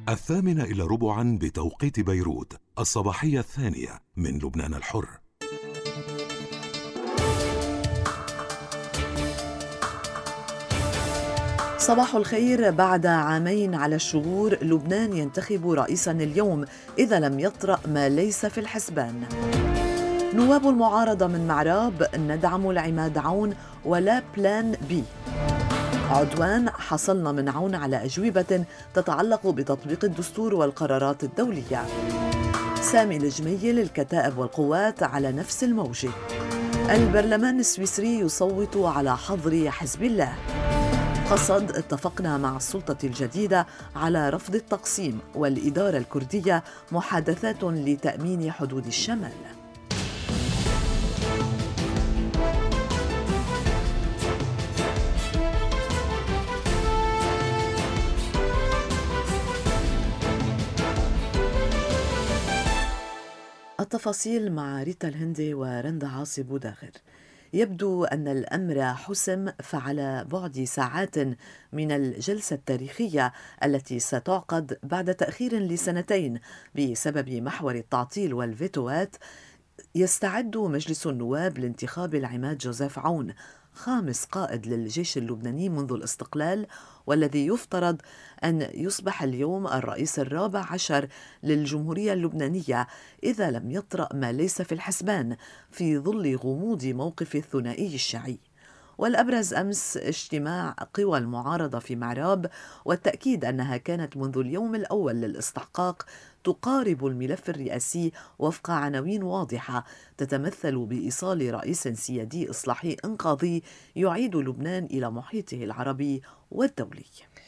8:15 بتوقيت بيروت، الصباحية الثانية من لبنان الحر. صباح الخير. بعد عامين على الشهور، لبنان ينتخب رئيساً اليوم إذا لم يطرأ ما ليس في الحسبان. نواب المعارضة من معراب: ندعم العماد عون ولا بلان بي. عدوان: حصلنا من عون على أجوبة تتعلق بتطبيق الدستور والقرارات الدولية. سامي الجميل: الكتائب والقوات على نفس الموجة. البرلمان السويسري يصوت على حظر حزب الله. قصد: اتفقنا مع السلطة الجديدة على رفض التقسيم، والإدارة الكردية محادثات لتأمين حدود الشمال. التفاصيل مع ريتا الهندي ورندا عاصي بوداغر. يبدو أن الأمر حسم، فعلى بعد ساعات من الجلسة التاريخية التي ستعقد بعد تأخير لسنتين بسبب محور التعطيل والفيتوات، يستعد مجلس النواب لانتخاب العماد جوزيف عون، خامس قائد للجيش اللبناني منذ الاستقلال، والذي يفترض أن يصبح اليوم الرئيس الرابع عشر للجمهورية اللبنانية إذا لم يطرأ ما ليس في الحسبان في ظل غموض موقف الثنائي الشيعي. والأبرز أمس اجتماع قوى المعارضة في معراب، والتأكيد أنها كانت منذ اليوم الأول للاستحقاق تقارب الملف الرئاسي وفق عناوين واضحة تتمثل بإيصال رئيس سيادي إصلاحي إنقاذي يعيد لبنان إلى محيطه العربي والدولي.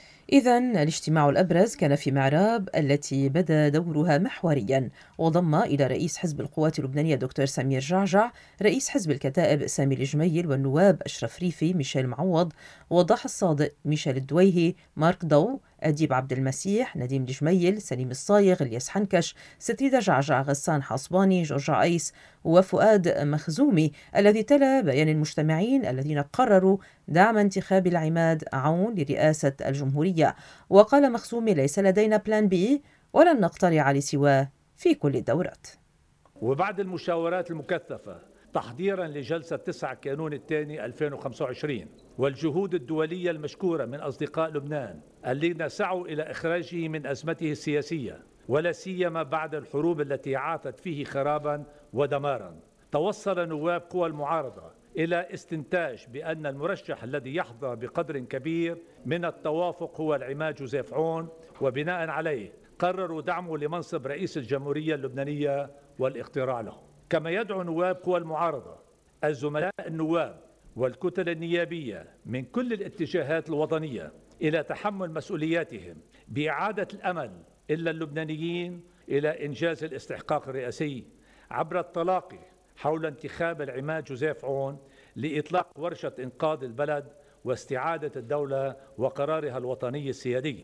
إذن الاجتماع الأبرز كان في معراب التي بدا دورها محوريا، وضم إلى رئيس حزب القوات اللبنانية دكتور سمير جعجع، رئيس حزب الكتائب سامي الجميل، والنواب أشرف ريفي، ميشيل معوض، وضاح الصادق، ميشيل الدويهي، مارك ضو، أديب عبد المسيح، نديم الجميل، سليم الصايغ، الياس حنكش، ستريدة جعجع، غسان حصباني، جورج عيس، وفؤاد مخزومي، الذي تلا بيان المجتمعين الذين قرروا دعم انتخاب العماد عون لرئاسة الجمهورية. وقال مخزومي: ليس لدينا بلان بي ولن نقترع لسواه في كل الدورات. وبعد المشاورات المكثفة تحضيرا لجلسة 9 كانون الثاني 2025 والجهود الدولية المشكورة من أصدقاء لبنان الذين سعوا إلى إخراجه من أزمته السياسية، ولا سيما بعد الحروب التي عاتت فيه خرابا ودمارا، توصل نواب قوى المعارضة إلى استنتاج بأن المرشح الذي يحظى بقدر كبير من التوافق هو العماد جوزيف عون، وبناء عليه قرروا دعمه لمنصب رئيس الجمهورية اللبنانية والاقتراع له. كما يدعو نواب قوى المعارضة الزملاء النواب والكتل النيابية من كل الاتجاهات الوطنية إلى تحمل مسؤولياتهم بإعادة الأمل إلا اللبنانيين إلى إنجاز الاستحقاق الرئاسي عبر التلاقي حول انتخاب العماد جوزيف عون لإطلاق ورشة إنقاذ البلد واستعادة الدولة وقرارها الوطني السيادي.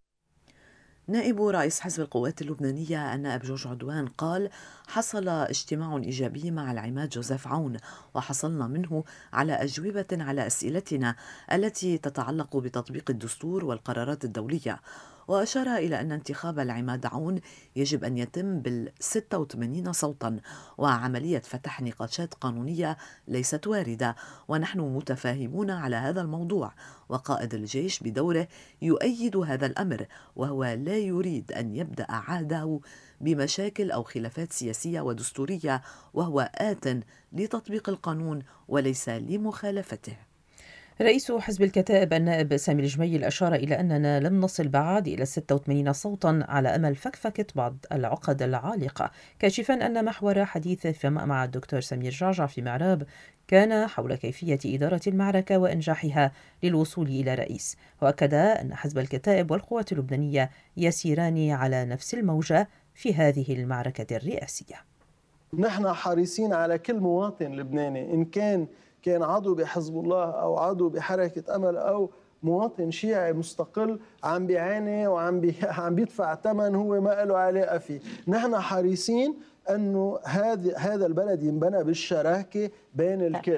نائب رئيس حزب القوات اللبنانية النائب جورج عدوان قال: حصل اجتماع إيجابي مع العماد جوزيف عون، وحصلنا منه على أجوبة على أسئلتنا التي تتعلق بتطبيق الدستور والقرارات الدولية. وأشار إلى أن انتخاب العماد عون يجب أن يتم بال86 صوتا، وعملية فتح نقاشات قانونية ليست واردة، ونحن متفاهمون على هذا الموضوع. وقائد الجيش بدوره يؤيد هذا الأمر، وهو لا يريد أن يبدأ عهده بمشاكل أو خلافات سياسية ودستورية، وهو آت لتطبيق القانون وليس لمخالفته. رئيس حزب الكتائب النائب سامي الجميل أشار إلى أننا لم نصل بعد إلى 86 صوتا على أمل فكفكة بعض العقد العالقة، كاشفا أن محور حديثه مع الدكتور سمير جعجع في معراب كان حول كيفية إدارة المعركة وإنجاحها للوصول إلى رئيس. وأكد أن حزب الكتائب والقوات اللبنانية يسيران على نفس الموجة في هذه المعركة الرئاسية. نحن حريصين على كل مواطن لبناني، إن كان عضو بحزب الله أو عضو بحركة أمل أو مواطن شيعي مستقل عم بيعاني وعم بيدفع ثمن هو ما له علاقة فيه. نحن حريصين أنه هذا البلد ينبنى بالشراكة بين الكل،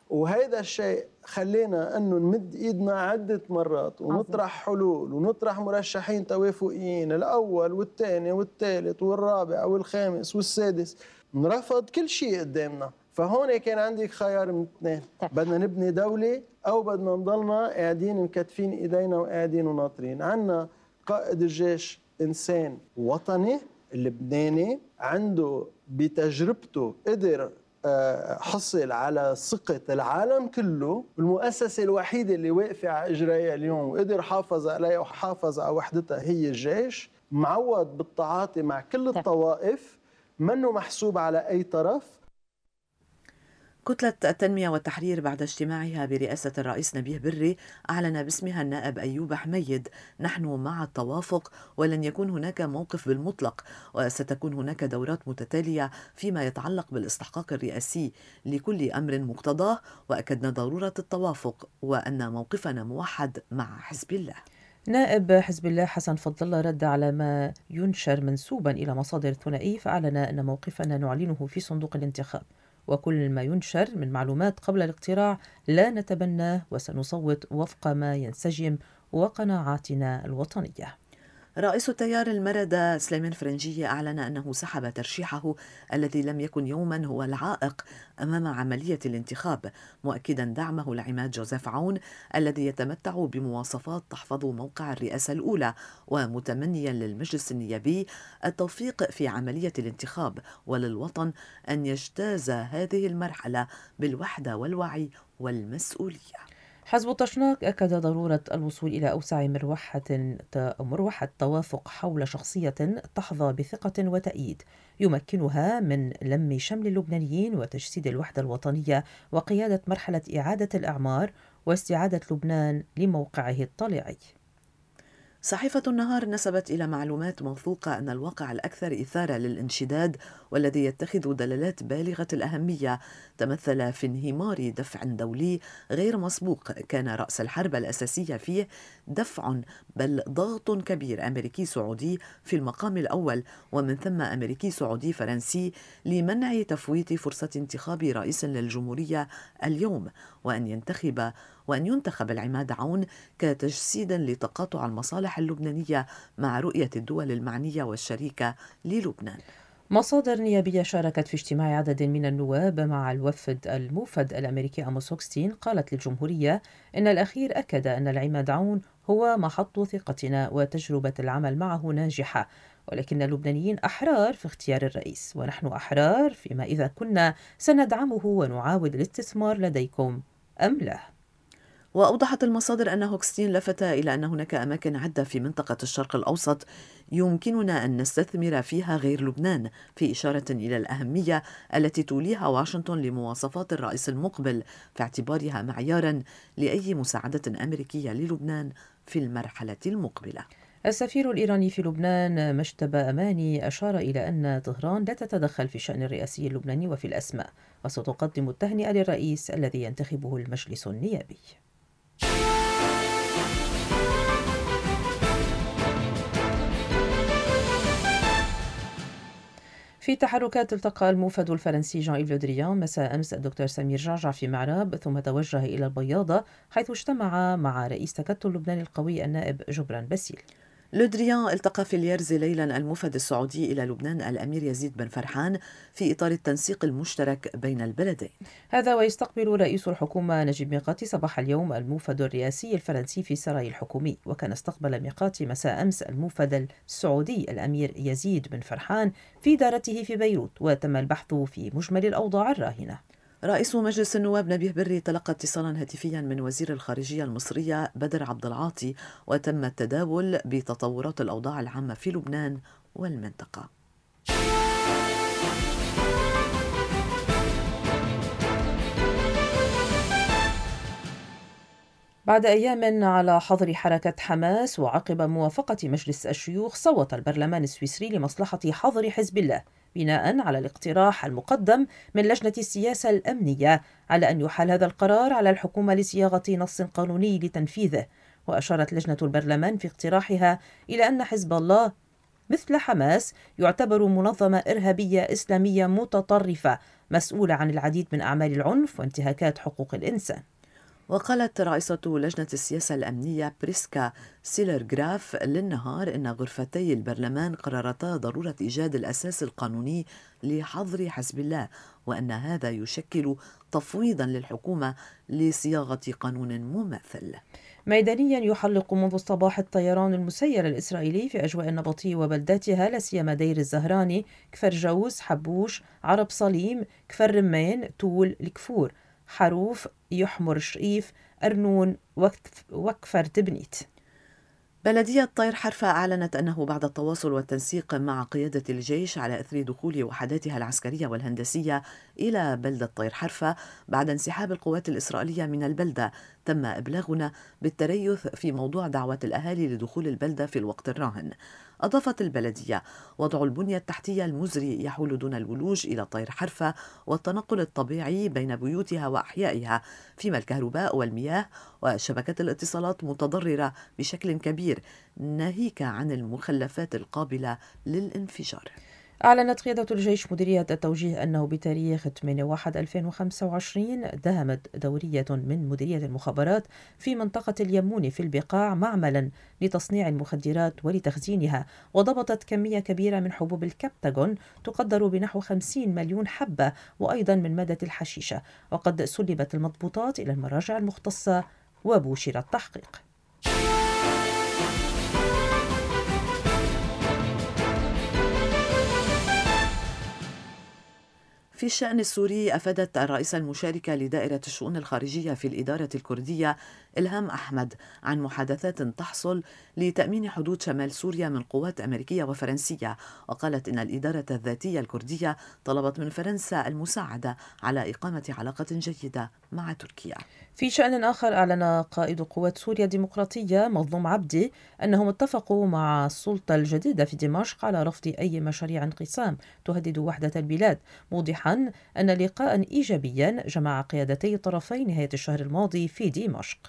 وهذا الشيء خلينا أنه نمد إيدنا عدة مرات ونطرح حلول ونطرح مرشحين توافقيين، الأول والثاني والثالث والرابع والخامس والسادس، نرفض كل شيء قدامنا. فهون كان عندك خيار من اثنين، بدنا نبني دولة أو بدنا نضلنا قاعدين مكتفين إيدينا وقاعدين وناطرين. عنا قائد الجيش إنسان وطني لبناني، عنده بتجربته قدر حصل على ثقة العالم كله، المؤسسة الوحيدة اللي واقفة على إجرائها اليوم وقدر حافظ عليها وحافظ على وحدتها هي الجيش، معود بالتعاطي مع كل الطوائف، منه محسوب على أي طرف. كتلة التنمية والتحرير بعد اجتماعها برئاسة الرئيس نبيه بري أعلن باسمها النائب أيوب حميد: نحن مع التوافق ولن يكون هناك موقف بالمطلق، وستكون هناك دورات متتالية فيما يتعلق بالاستحقاق الرئاسي لكل أمر مقتضاه، وأكدنا ضرورة التوافق وأن موقفنا موحد مع حزب الله. نائب حزب الله حسن فضل الله رد على ما ينشر منسوبا إلى مصادر ثنائية، فأعلن أن موقفنا نعلنه في صندوق الانتخاب، وكل ما ينشر من معلومات قبل الاقتراع لا نتبناه، وسنصوت وفق ما ينسجم وقناعاتنا الوطنية. رئيس التيار المردة سليمان فرنجية أعلن أنه سحب ترشيحه الذي لم يكن يوما هو العائق أمام عملية الانتخاب، مؤكدا دعمه لعماد جوزيف عون الذي يتمتع بمواصفات تحفظ موقع الرئاسة الأولى، ومتمنيا للمجلس النيابي التوفيق في عملية الانتخاب وللوطن أن يجتاز هذه المرحلة بالوحدة والوعي والمسؤولية. حزب الطشناق أكد ضرورة الوصول إلى أوسع مروحة توافق حول شخصية تحظى بثقة وتأييد يمكنها من لم شمل اللبنانيين وتجسيد الوحدة الوطنية وقيادة مرحلة إعادة الإعمار واستعادة لبنان لموقعه الطليعي. صحيفة النهار نسبت إلى معلومات موثوقة أن الواقع الأكثر إثارة للانشداد والذي يتخذ دلالات بالغة الأهمية تمثل في انهمار دفع دولي غير مسبوق كان رأس الحرب الأساسية فيه دفع بل ضغط كبير أمريكي سعودي في المقام الأول، ومن ثم أمريكي سعودي فرنسي لمنع تفويت فرصة انتخاب رئيس للجمهورية اليوم، وأن ينتخب العماد عون كتجسيد لتقاطع المصالح اللبنانية مع رؤية الدول المعنية والشريكة للبنان. مصادر نيابية شاركت في اجتماع عدد من النواب مع الموفد الأمريكي أموس هوكستين قالت للجمهورية إن الأخير أكد أن العماد عون هو محط ثقتنا وتجربة العمل معه ناجحة، ولكن اللبنانيين أحرار في اختيار الرئيس، ونحن أحرار فيما إذا كنا سندعمه ونعاود الاستثمار لديكم أم لا. وأوضحت المصادر أن هوكستين لفت إلى أن هناك أماكن عدة في منطقة الشرق الأوسط يمكننا أن نستثمر فيها غير لبنان، في إشارة إلى الأهمية التي توليها واشنطن لمواصفات الرئيس المقبل في اعتبارها معياراً لأي مساعدة أمريكية للبنان في المرحلة المقبلة. السفير الإيراني في لبنان مجتبى أماني أشار إلى أن طهران لا تتدخل في الشأن الرئاسي اللبناني وفي الأسماء، وستقدم التهنئة للرئيس الذي ينتخبه المجلس النيابي. في تحركات التقى الموفد الفرنسي جان إيف لو دريان مساء أمس الدكتور سمير جعجع في معراب، ثم توجه إلى البياضة حيث اجتمع مع رئيس تكتل لبنان القوي النائب جبران باسيل. لو دريان التقى في اليرزي ليلا الموفد السعودي إلى لبنان الأمير يزيد بن فرحان في إطار التنسيق المشترك بين البلدين. هذا ويستقبل رئيس الحكومة نجيب ميقاتي صباح اليوم الموفد الرئاسي الفرنسي في سراي الحكومي، وكان استقبل ميقاتي مساء أمس الموفد السعودي الأمير يزيد بن فرحان في دارته في بيروت، وتم البحث في مجمل الأوضاع الراهنة. رئيس مجلس النواب نبيه بري تلقى اتصالا هاتفيا من وزير الخارجية المصرية بدر عبد العاطي، وتم التداول بتطورات الأوضاع العامة في لبنان والمنطقة. بعد أيام على حظر حركة حماس وعقب موافقة مجلس الشيوخ، صوت البرلمان السويسري لمصلحة حظر حزب الله بناء على الاقتراح المقدم من لجنة السياسة الأمنية على أن يحال هذا القرار على الحكومة لصياغة نص قانوني لتنفيذه. وأشارت لجنة البرلمان في اقتراحها إلى أن حزب الله مثل حماس يعتبر منظمة إرهابية إسلامية متطرفة مسؤولة عن العديد من أعمال العنف وانتهاكات حقوق الإنسان. وقالت رئيسة لجنة السياسة الأمنية بريسكا سيلرغراف للنهار إن غرفتي البرلمان قررتا ضرورة إيجاد الأساس القانوني لحظر حزب الله، وأن هذا يشكل تفويضا للحكومة لصياغة قانون مماثل. ميدانيا يحلق منذ الصباح الطيران المسير الإسرائيلي في أجواء النبطي وبلداتها، لا سيما دير الزهراني، كفر جوز، حبوش، عرب صليم، كفر رمين، تول، الكفور، حروف، يحمر شريف، أرنون وكفر تبنيت. بلدية طير حرفة أعلنت أنه بعد التواصل والتنسيق مع قيادة الجيش على إثر دخول وحداتها العسكرية والهندسية إلى بلدة طير حرفة بعد انسحاب القوات الإسرائيلية من البلدة، تم إبلاغنا بالتريث في موضوع دعوة الأهالي لدخول البلدة في الوقت الراهن. أضافت البلدية: وضع البنية التحتية المزري يحول دون الولوج إلى طير حرفة والتنقل الطبيعي بين بيوتها وأحيائها، فيما الكهرباء والمياه وشبكة الاتصالات متضررة بشكل كبير، ناهيك عن المخلفات القابلة للانفجار. أعلنت قيادة الجيش مديرية التوجيه أنه بتاريخ 8/1/2025 دهمت دورية من مديرية المخابرات في منطقة اليمون في البقاع معملا لتصنيع المخدرات ولتخزينها، وضبطت كمية كبيرة من حبوب الكبتاغون تقدر بنحو 50 مليون حبة، وأيضا من مادة الحشيشة، وقد سلبت المضبوطات إلى المراجع المختصة وبوشر التحقيق. في الشأن السوري، أفادت الرئيسة المشاركة لدائرة الشؤون الخارجية في الإدارة الكردية إلهام أحمد عن محادثات تحصل لتأمين حدود شمال سوريا من قوات أمريكية وفرنسية، وقالت إن الإدارة الذاتية الكردية طلبت من فرنسا المساعدة على إقامة علاقة جيدة مع تركيا. في شأن آخر، أعلن قائد قوات سوريا الديمقراطية مظلوم عبدي أنهم اتفقوا مع السلطة الجديدة في دمشق على رفض أي مشاريع انقسام تهدد وحدة البلاد، موضحا أن لقاء إيجابيا جمع قيادتي الطرفين نهاية الشهر الماضي في دمشق.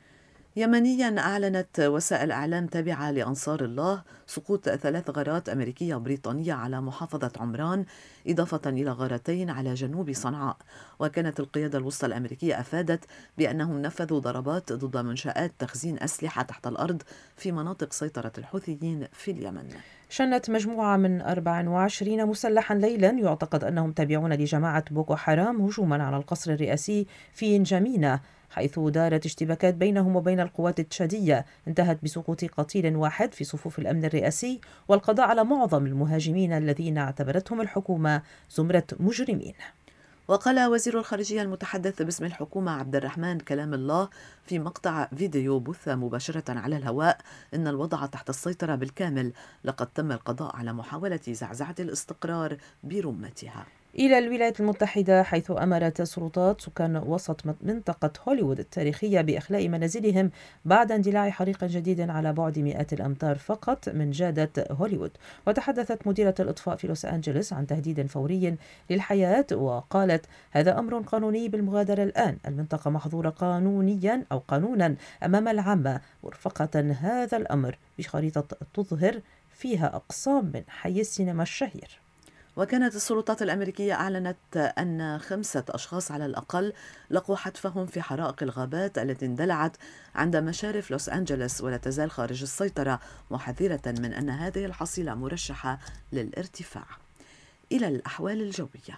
يمنيا، أعلنت وسائل إعلام تابعة لأنصار الله سقوط 3 غارات أمريكية وبريطانية على محافظة عمران، إضافة إلى غارتين على جنوب صنعاء. وكانت القيادة الوسطى الأمريكية أفادت بأنهم نفذوا ضربات ضد منشآت تخزين أسلحة تحت الأرض في مناطق سيطرة الحوثيين في اليمن. شنت مجموعة من 24 مسلحا ليلا يعتقد أنهم تابعون لجماعة بوكو حرام هجوما على القصر الرئاسي في نجامينا، حيث دارت اشتباكات بينهم وبين القوات التشادية انتهت بسقوط قتيل واحد في صفوف الأمن الرئاسي والقضاء على معظم المهاجمين الذين اعتبرتهم الحكومة زمرة مجرمين. وقال وزير الخارجية المتحدث باسم الحكومة عبد الرحمن كلام الله في مقطع فيديو بث مباشرة على الهواء إن الوضع تحت السيطرة بالكامل، لقد تم القضاء على محاولة زعزعة الاستقرار برمتها. إلى الولايات المتحدة، حيث أمرت سلطات سكان وسط منطقة هوليوود التاريخية بإخلاء منازلهم بعد اندلاع حريق جديد على بعد مئات الأمتار فقط من جادة هوليوود. وتحدثت مديرة الإطفاء في لوس أنجلوس عن تهديد فوري للحياة، وقالت: هذا أمر قانوني بالمغادرة الآن، المنطقة محظورة قانونيا أو قانونا أمام العامة، مرفقة هذا الأمر بخريطة تظهر فيها أقسام من حي السينما الشهير. وكانت السلطات الأمريكية أعلنت أن 5 أشخاص على الأقل لقوا حتفهم في حرائق الغابات التي اندلعت عند مشارف لوس أنجلوس ولا تزال خارج السيطرة، محذرة من أن هذه الحصيلة مرشحة للارتفاع. إلى الأحوال الجوية.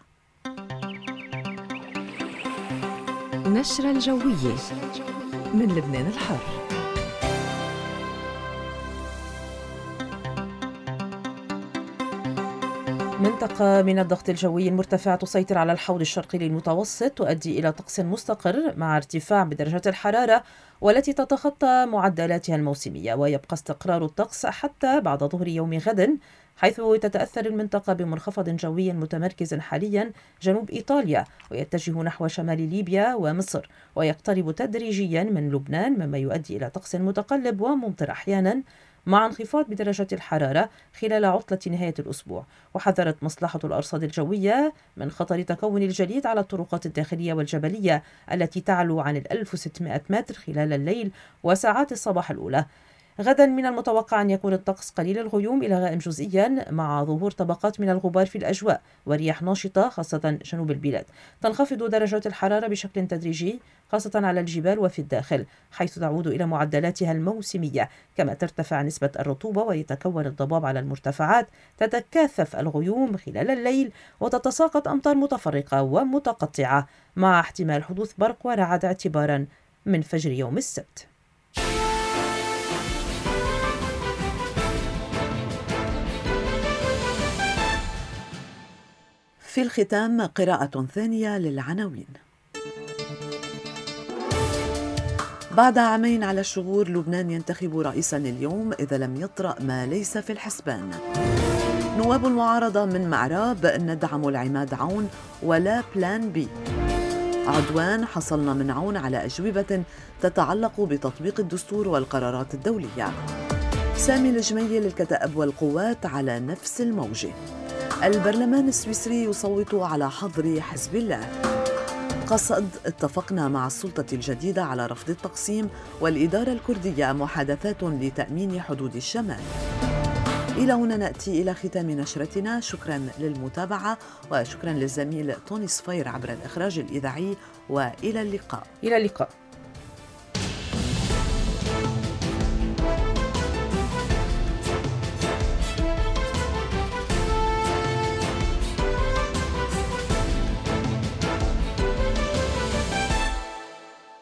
نشرة الجوية من لبنان الحر. منطقة من الضغط الجوي المرتفع تسيطر على الحوض الشرقي للمتوسط تؤدي إلى طقس مستقر مع ارتفاع بدرجات الحرارة والتي تتخطى معدلاتها الموسمية، ويبقى استقرار الطقس حتى بعد ظهر يوم غد، حيث تتأثر المنطقة بمنخفض جوي متمركز حاليا جنوب إيطاليا ويتجه نحو شمال ليبيا ومصر، ويقترب تدريجيا من لبنان، مما يؤدي إلى طقس متقلب وممطر أحيانا مع انخفاض بدرجة الحرارة خلال عطلة نهاية الأسبوع. وحذرت مصلحة الأرصاد الجوية من خطر تكون الجليد على الطرقات الداخلية والجبلية التي تعلو عن 1600 متر خلال الليل وساعات الصباح الأولى. غدا من المتوقع أن يكون الطقس قليل الغيوم إلى غائم جزئيا مع ظهور طبقات من الغبار في الأجواء ورياح ناشطة خاصة جنوب البلاد. تنخفض درجات الحرارة بشكل تدريجي خاصة على الجبال وفي الداخل، حيث تعود إلى معدلاتها الموسمية، كما ترتفع نسبة الرطوبة ويتكون الضباب على المرتفعات. تتكاثف الغيوم خلال الليل وتتساقط أمطار متفرقة ومتقطعة مع احتمال حدوث برق ورعد اعتبارا من فجر يوم السبت. في الختام قراءة ثانية للعناوين. بعد عامين على الشغور، لبنان ينتخب رئيسا اليوم إذا لم يطرأ ما ليس في الحسبان. نواب المعارضة من معراب ندعم العماد عون ولا بلان بي. عدوان حصلنا من عون على أجوبة تتعلق بتطبيق الدستور والقرارات الدولية. سامي الجميل الكتائب والقوات على نفس الموجة. البرلمان السويسري يصوت على حظر حزب الله. قصد اتفقنا مع السلطة الجديدة على رفض التقسيم، والإدارة الكردية محادثات لتأمين حدود الشمال. إلى هنا نأتي إلى ختام نشرتنا. شكرا للمتابعة وشكرا للزميل توني صفير عبر الإخراج الإذاعي، وإلى اللقاء. إلى اللقاء.